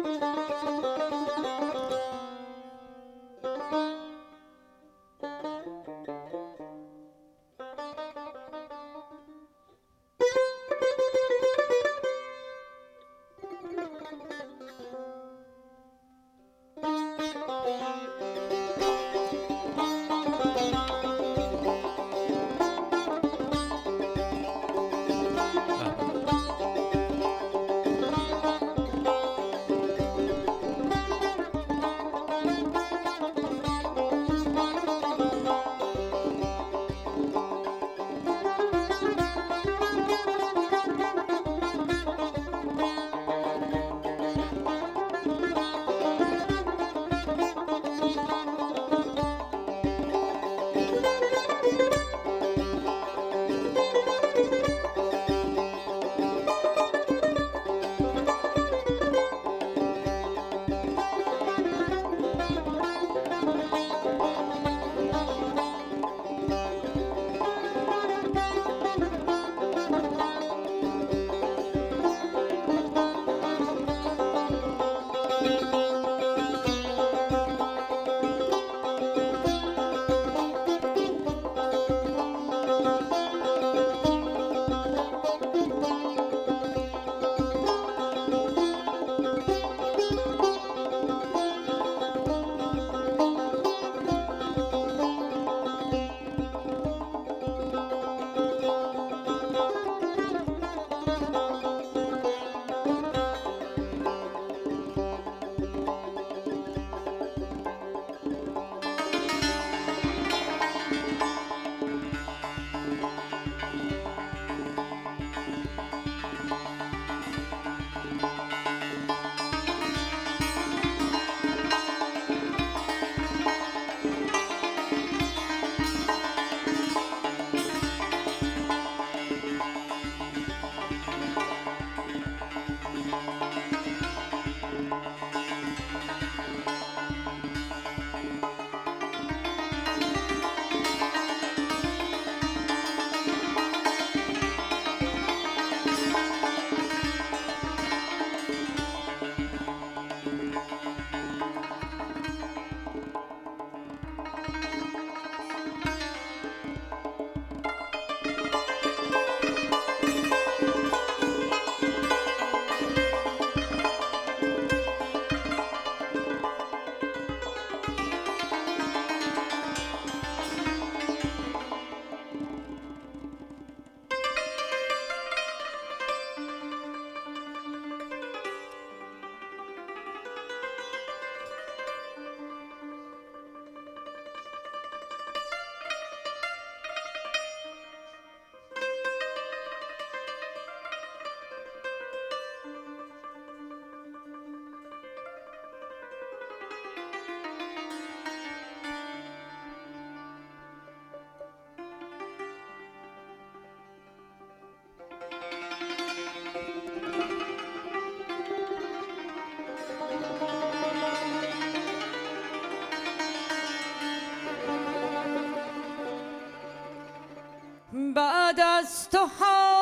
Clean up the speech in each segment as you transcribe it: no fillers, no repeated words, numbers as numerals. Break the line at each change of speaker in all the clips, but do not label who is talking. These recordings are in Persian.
بعد از تو ها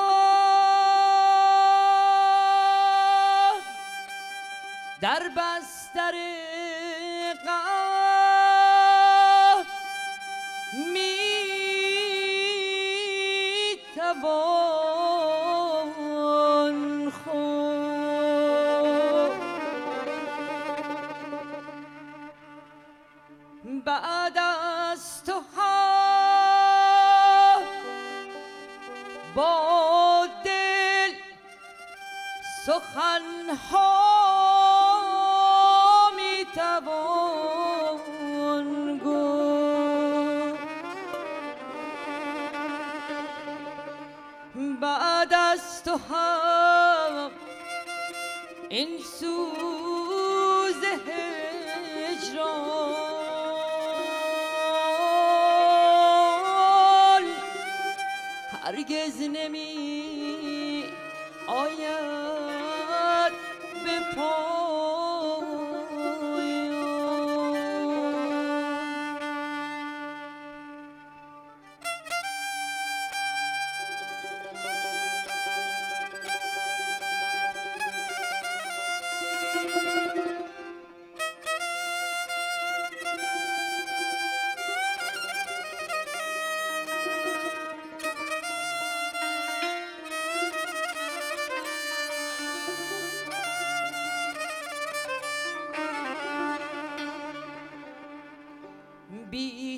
در بستر غم می توان خورد. بعد از تو ها با دل سخن‌ها می توان گفت. بعد از تو هم این سوز هجران هرگز نمی آید به پایان.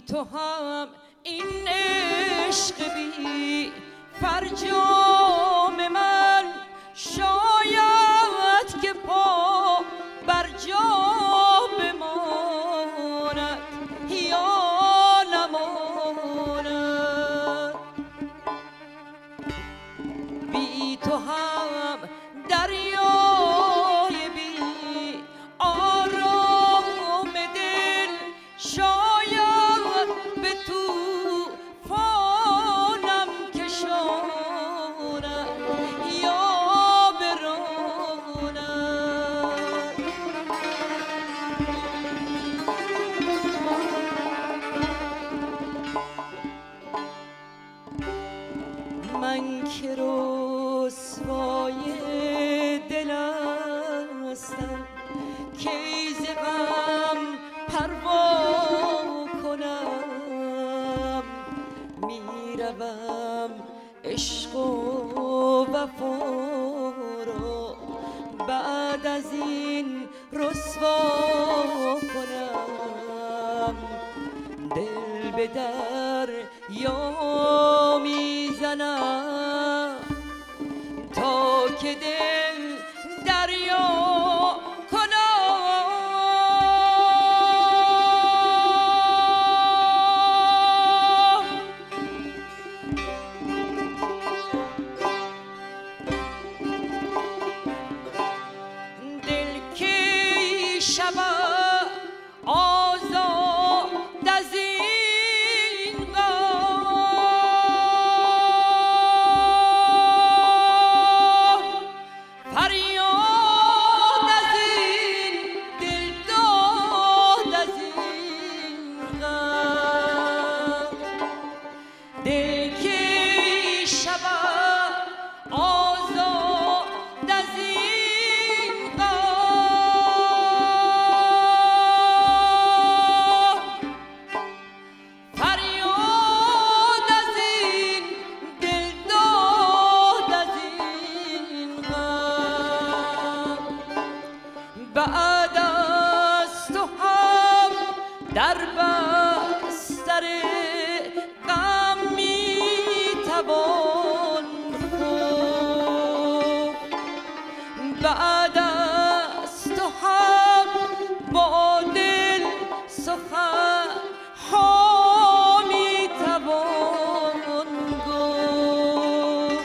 تو هم این عشق بی فرجام من شاید که پا بر جا بماند یا نماند. بی تو هم دریای بی آرام دل شاید به طوفانم کشاند یا براند. من که رسوای دل هستم کی ز غم پروا کنم. میروم عشق و وفا را بعد از این رسوا کنم. دل به دریا میزنم تا که دل دریا شود آزاد از این غم. فریاد از این دل داد از این غم. دل که شود آزاد از این بعد از تو هم در بستر غم میتوان خفت. بعد از تو هم با دل سخن ها میتوان گفت.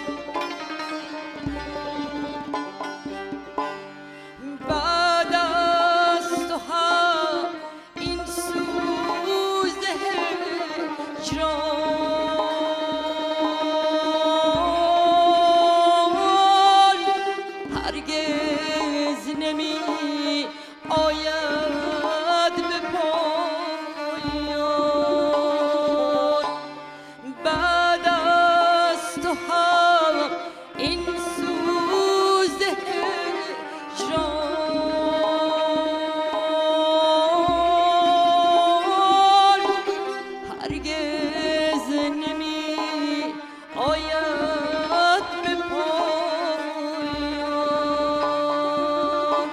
بعد از تو هم این سوز هجران هرگز نمی آید به پایان. بعد از تو هم این سوز هجران هرگز نمی آید به پایان.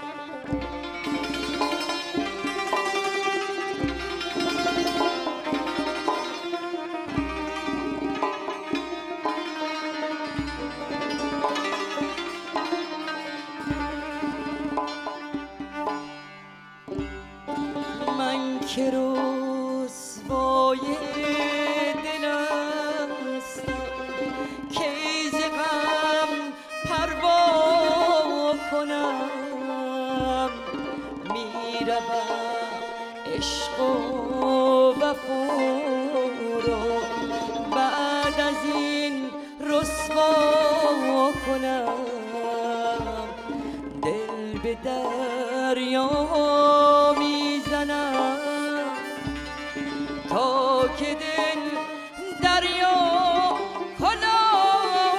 من که رسوای دل هستم کی ز غم پروا کنم. میروم عشق و وفا را بعد از این رسوا کنم. دل به دریا میزنم تا که دل دریا کنم.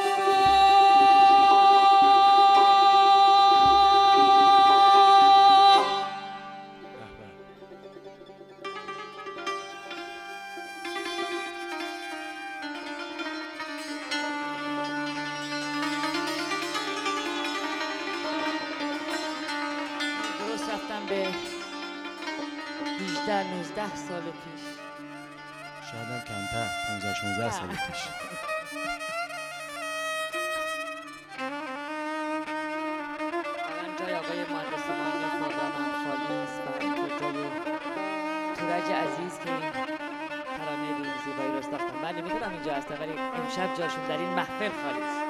درست رفتم به 18-19 سال پیش.
شاید هم کمتر 15-16 سال پیش.
الان جای آقای مهندس معین فردان هم خالی است و اینجا جای تورج عزیز که این ترانه به این زیبایی رو ساختن. من نمیدونم اینجا هستن ولی امشب جاشون در این محفل خالی است.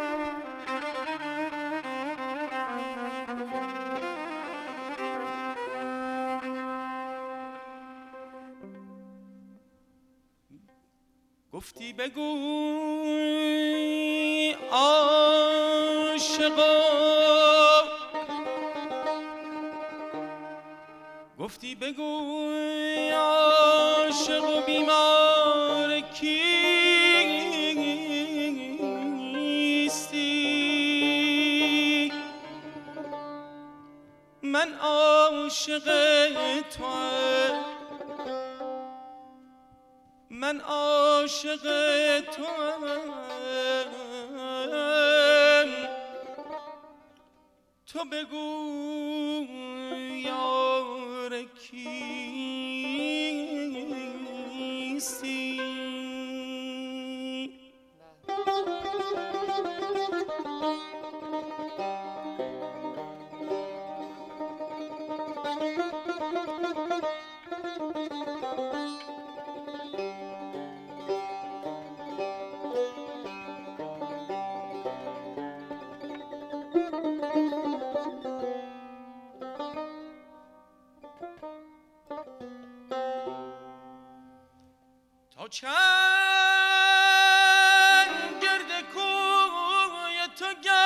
گفتی بگوی عاشقا، گفتی بگوی عاشق و بیمار کیستی؟ من عاشق توام، من عاشق توام، تو بگو یار کیستی؟ تا چند گرد کوی تو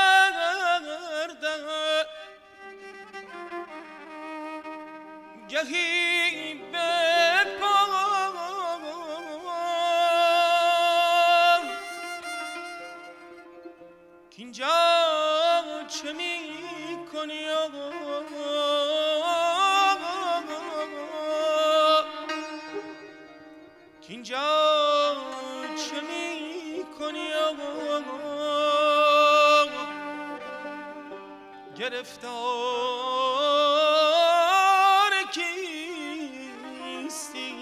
گردم، گهی به پام کینجا چه می کنی؟ اینجا چه می کنی؟ گرفتار کیستی؟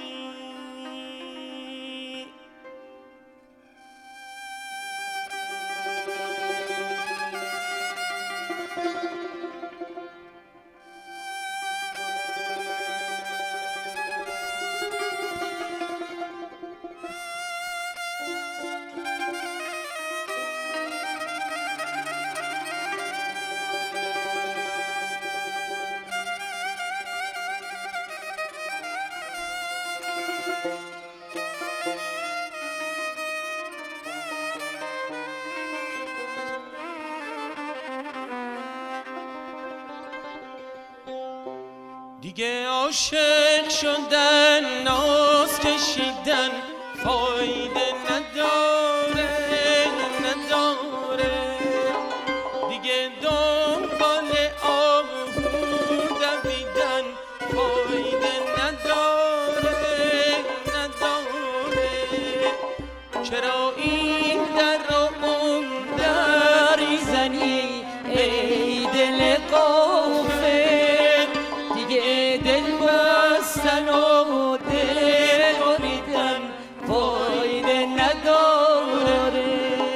دیگه عاشق شدن، ناز کشیدن فایده نداره، نداره. دیگه دنبال آهو دویدن فایده نداره، نداره. چرا این در رو اون در زنی ای دل قافل؟ دیگه دل بستن و دل بریدن فایده نداره.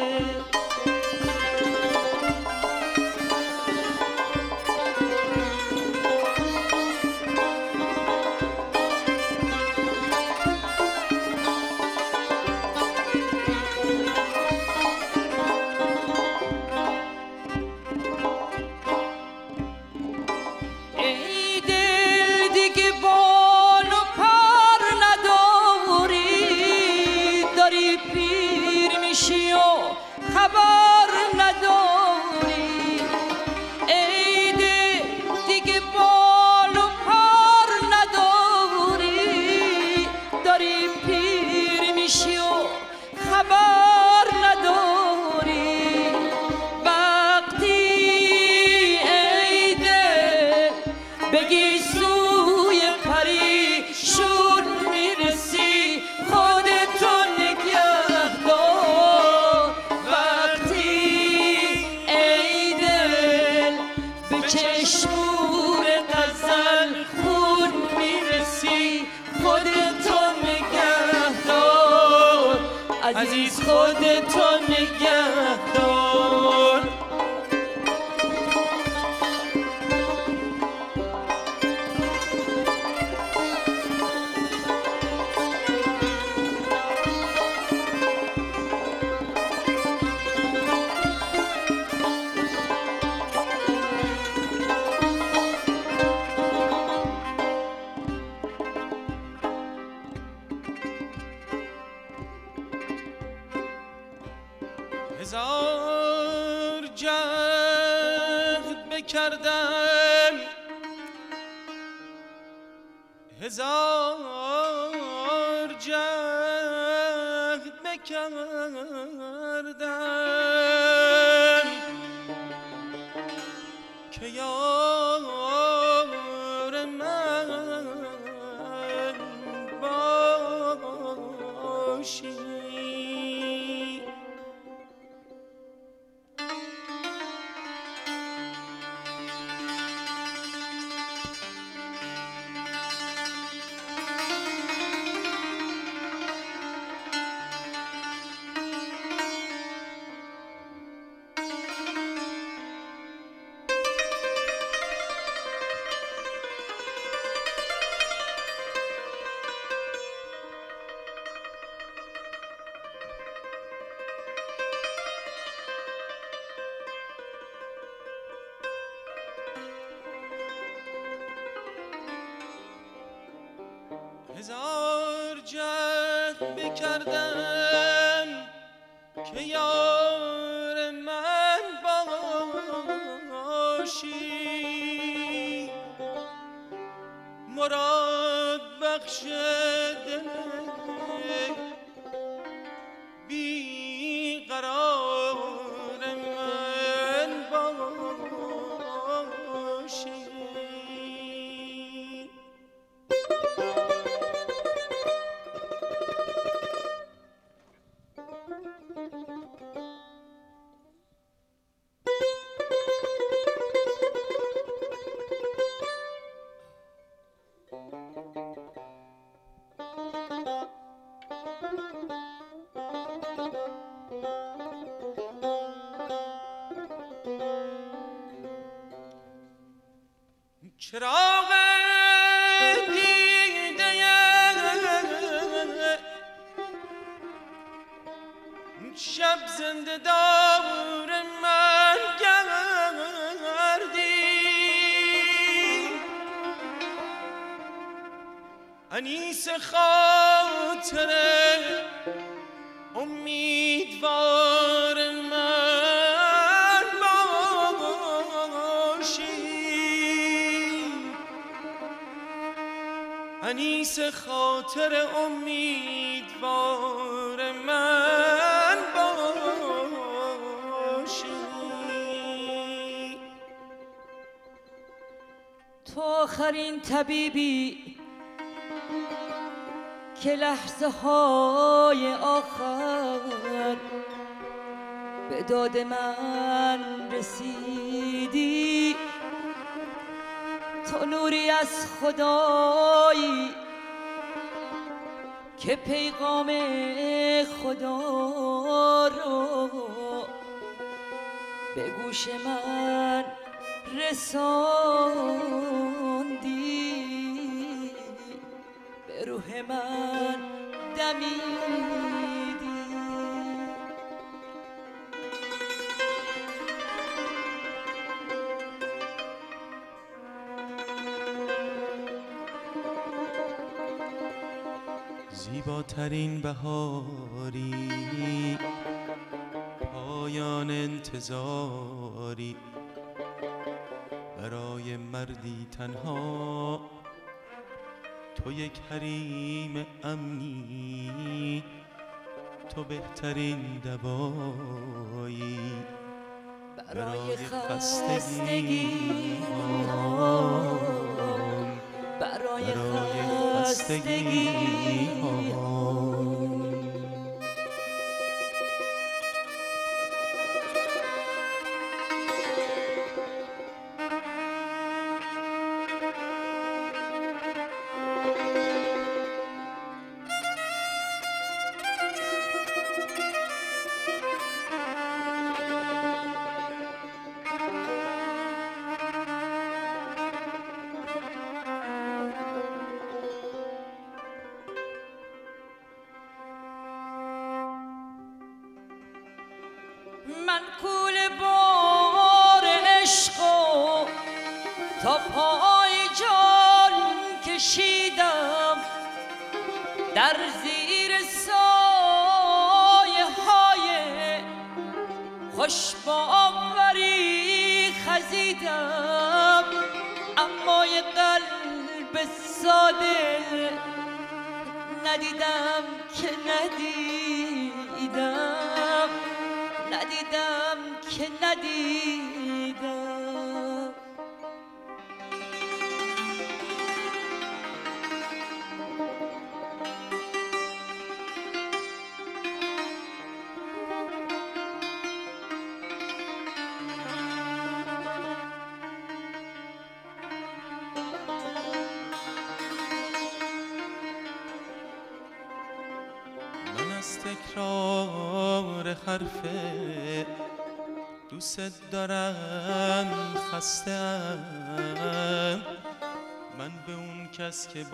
خبر نداری ای دل دیگه بال و پر نداری، داری پیر میشی و خبر نداری. وقتی ای دل بگی سوی پریشون میرسی خودتو نگه دار. چشمور غزل خون میرسی خودتو نگه دار. عزیز خودتو نگهدار. هزار جهد بکردم، هزار جهد بکردم که یار من باشی. هزار جهد بکردم که یار من باشی، مراد بخش دل بی قرار من باشی. چراغ دیده شب زنده دار من گردی، انیس خاطر امیدوار من باشی، انیس خاطر امیدوار من باشی.
تو آخرین طبیبی که لحظه های آخر به داد من رسیدی، تو نوری از خدایی که پیغام خدا رو به گوش من رساندی، به روح من دمیدی.
زیباترین بهاری، پایان انتظاری برای مردی تنها، تو یک حریم امنی، تو بهترین دوایی برای خستگی،
برای
خستگی.
تا پای جان کشیدم در زیر سایه های خوش باوری خزیدم، اما یه قلب ساده ندیدم که ندیدم، ندیدم که ندیدم.
از تکرار حرف دوست دارم خسته‌ام، من به اون کس که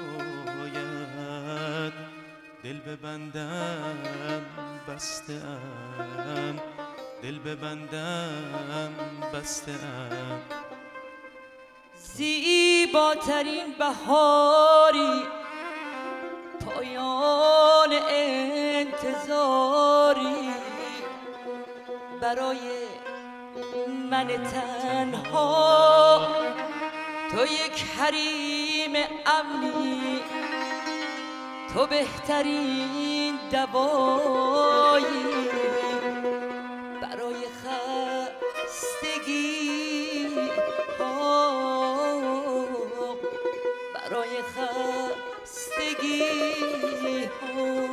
باید دل ببندم بسته‌ام، دل ببندم بسته‌ام.
زیباترین بهاری پایان انتظاری برای من تنها، تو یک حریم امنی، تو بهترین دوایی برای خستگی ها، برای خستگی ها.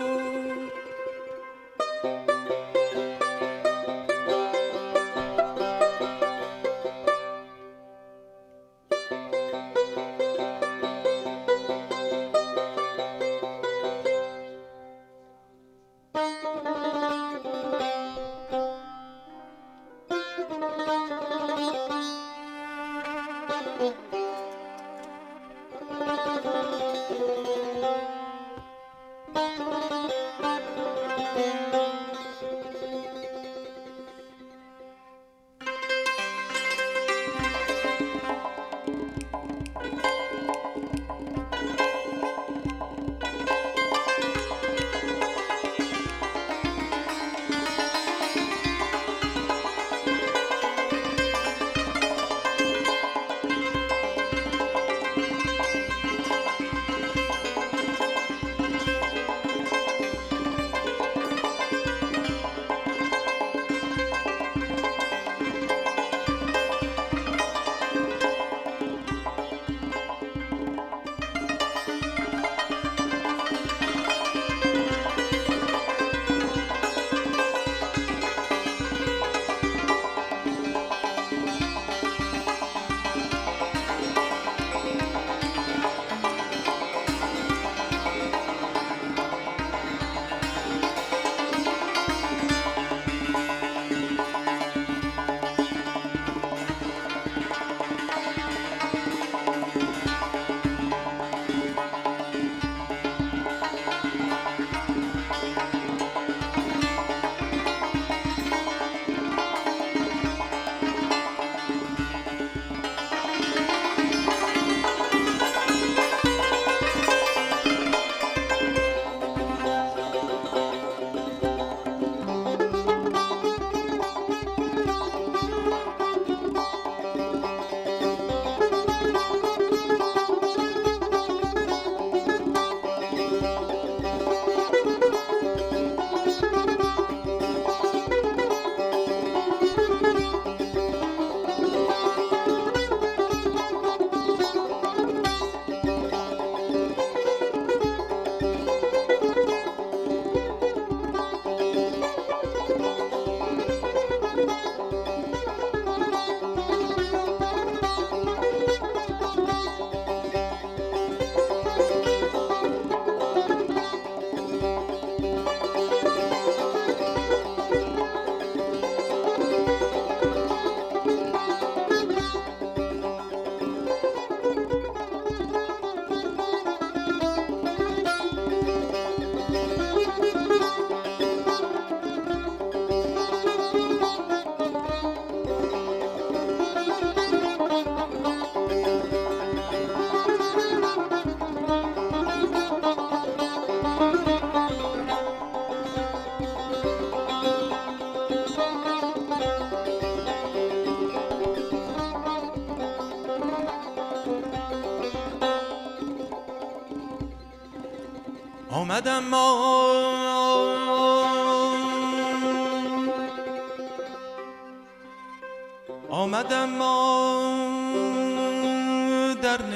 آمدم ما در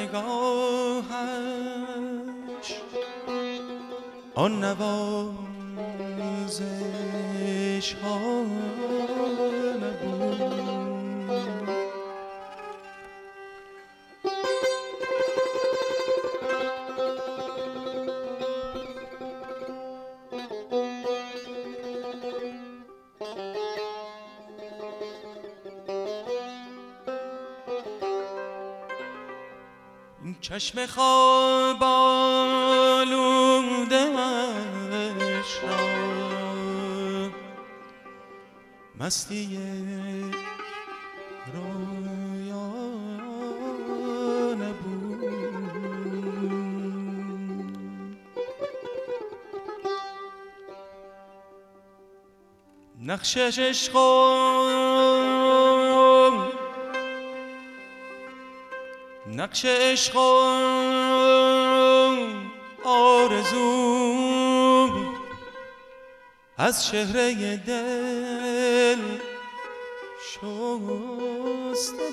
نگاهش آن نوازش ها نبود. چشم خواب آلوده‌اش را مستی رویا نبود. نقشش عشق نقش عشق و آرزو از چهره دل شسته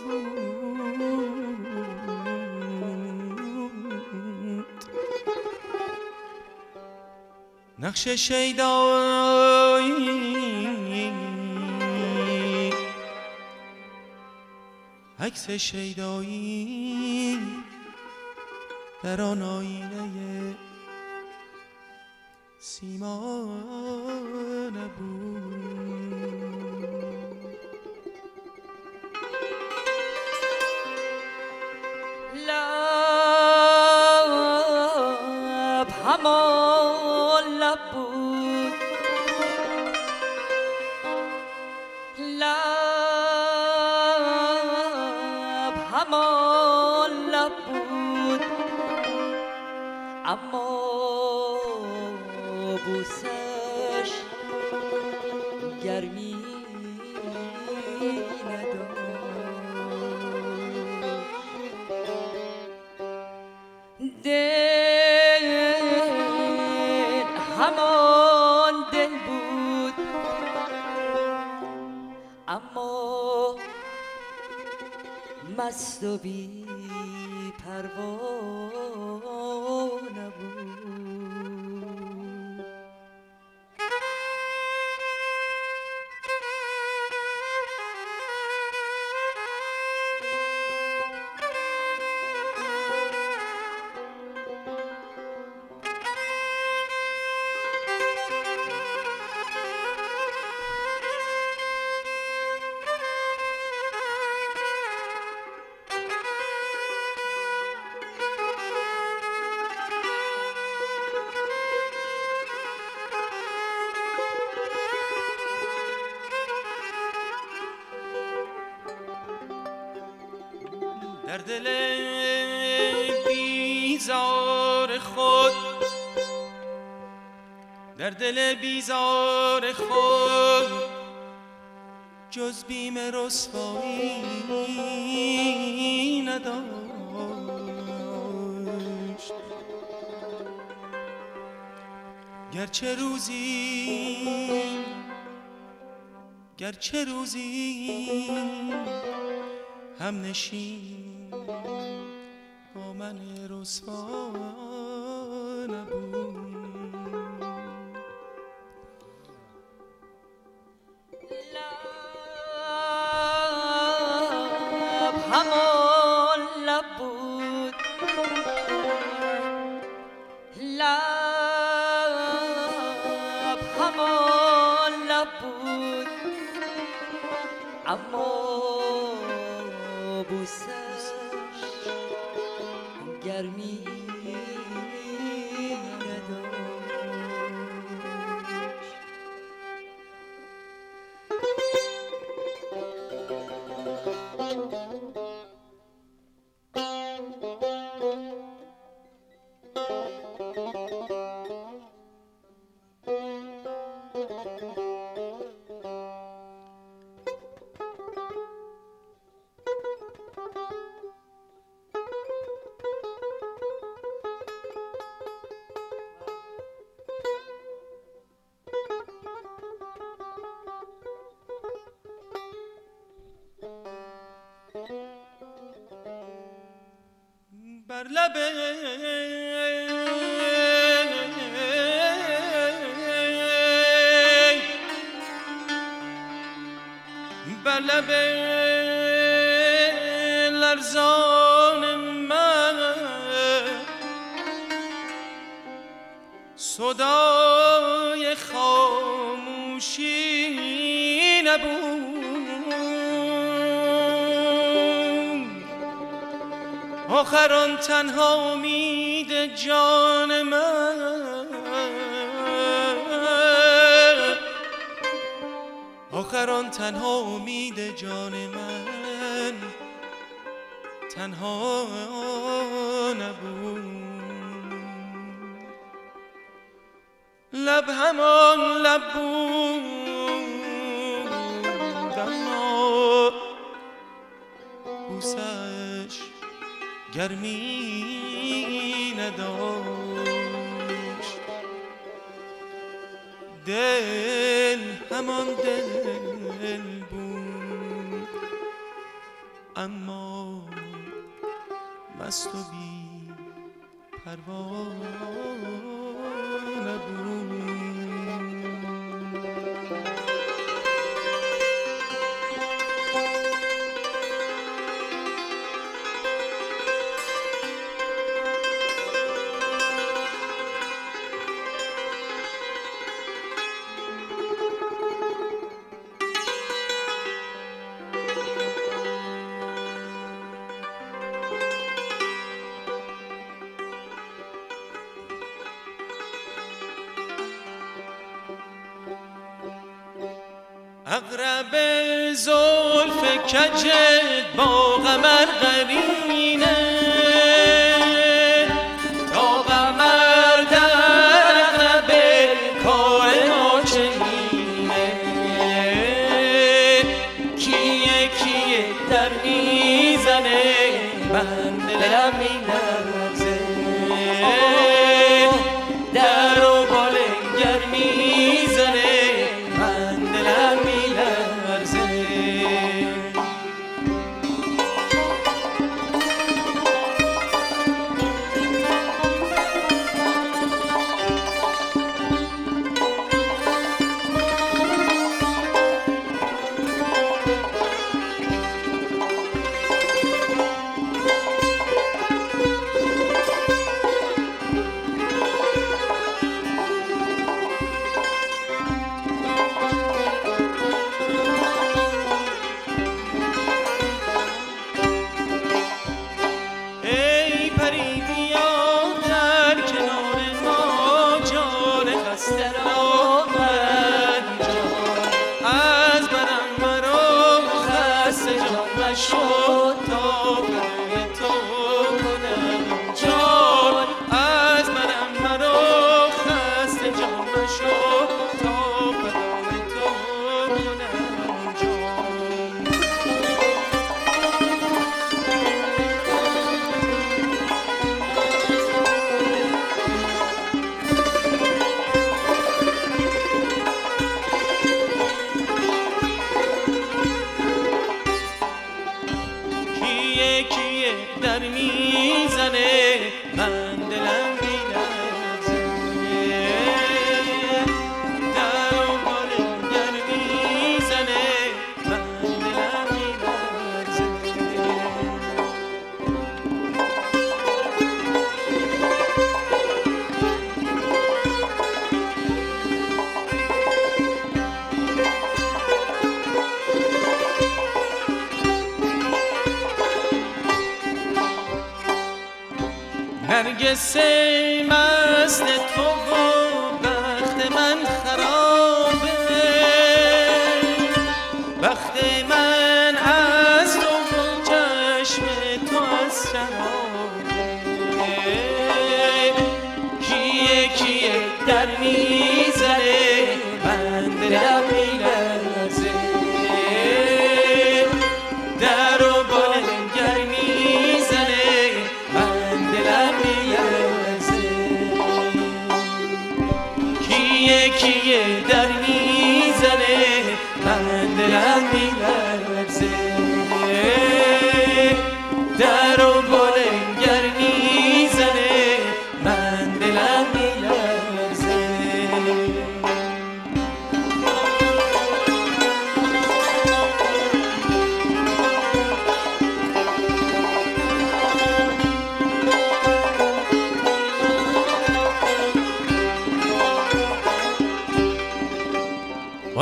بود. نقش شیدایی عکس شیدایی در آن آینه سیما نبود.
لب همان لب بود، لب همان لب بود، اما بوسش گرمی نداشت. دل همان دل بود، اما مست و بی پروا نبود.
در دل بیزار خود، در دل بیزار خود جز بیم رسوایی نداشت. گرچه روزی هم نشین با من رسوا نبود.
لب همان لب بود، لب همان لب بود، اما بوسش گرمی
بر لب بر لب لرزان من صدای خاموشی نبود، آخر آن تنها امید جان من، آخر آن تنها امید جان من تنها نبود. لب همان لب بود اما بوسش گرمی نداشت. دل همان دل بود اما مست و بی پروا نبود. اقرب زلف کجت با قمر قرینه، تا قمر در عقب کار ما چنینه. کیه کیه در میزنه من دلم میلرزه، در و بالنگر میزنه من دلم میلرزه. شد تا برای تو کنم جان، از منم مرا خسته جان نشد تا برای تو کنم جان. کیه در میزنه من دلم بی‌لرزه، در و بالنگر میزنه من دلم بی‌لرزه. نرگس مست تو و بخت من خرابه، بخت من از تو و چشم تو از شرابه. کیه در میزنه من دلم میلرزه، در و بالنگر میزنه من دلم میلرزه. کیه در میزنه من دلم میلرزه، در و بالنگر میزنه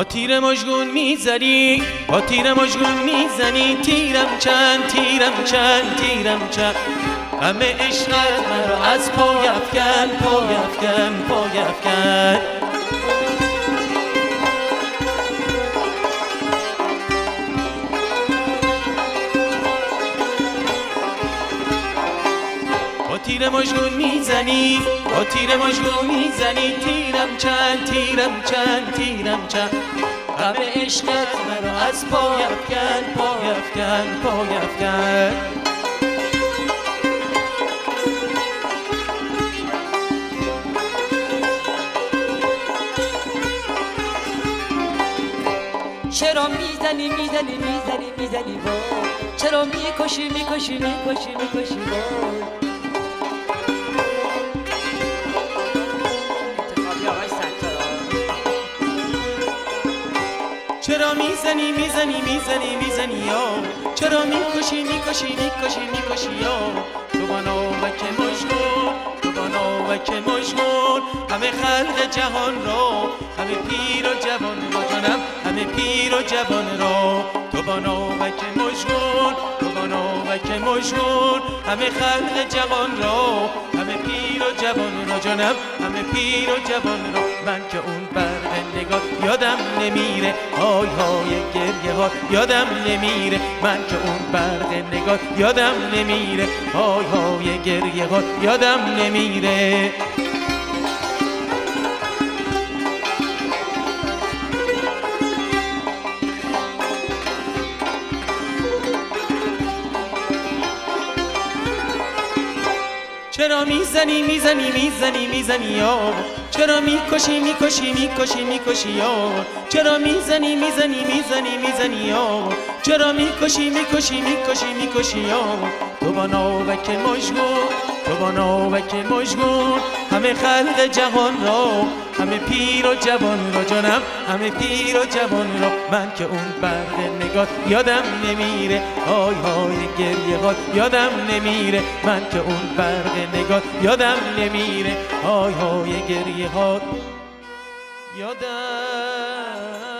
با تیر مژگون میزنی با تیر مژگون میزنی تیرم چند تیرم چند تیرم چند همه عشقت مرا از پای افکن پای افکن پای افکن با تیر مژگون میزنی با تیر مژگون میزنی تیرم چند تیرم چند تیرم چند همه عشقت مرا از پای افکن پای افکن پای افکن
چرا میزنی میزنی میزنی میزنی وای چرا میکشی میکشی میکشی میکشی وای انتخابی آقای ستار
چرا میزنی میزنی میزنی میزنی یا چرا میکشی میکشی میکشی میکشی یا تو با ناوک مژگون تو با ناوک مژگون همه خلق جهان را همه پیر و جوان را جانم همه پیر و جوان را تو با ناوک مژگون تو با ناوک مژگون همه خلق جهان را همه پیر و جوان را جانم همه پیر و جوان را من که اون برق نگاه یادم نمیره های های گریه ها یادم نمیره من که اون برق نگاه یادم نمیره های های گریه ها یادم نمیره چرا میزنی میزنی میزنی میزنی یا چرا میکشی میکشی میکشی میکشی یا چرا میزنی میزنی میزنی میزنی یا چرا میکشی میکشی میکشی میکشی یا تو با ناوک مژگون تو با ناوک مژگون همه خلق جهان را همه پیر و جوان را جانم همه پیر و جوان را من که اون برق نگاه یادم نمیره های های گریه ها یادم نمیره من که اون برق نگاه یادم نمیره های های گریه ها یادم